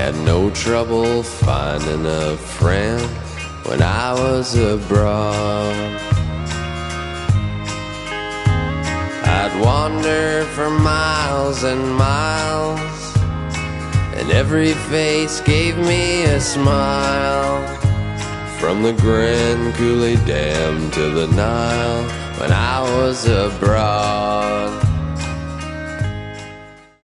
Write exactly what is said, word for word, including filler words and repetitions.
Had no trouble finding a friend when I was abroad. I'd wander for miles and miles, and every face gave me a smile. From the Grand Coulee Dam to the Nile when I was abroad.